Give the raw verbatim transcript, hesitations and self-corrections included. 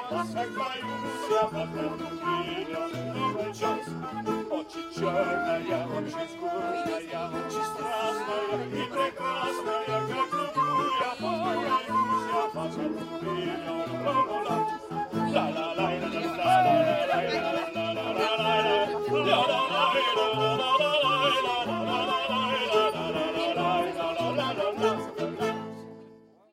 Посмехаюсь я, потому принял новый час. Очень черная, очень скучная, очень страстная и прекрасная, как люблю я. Посмехаюсь я, потому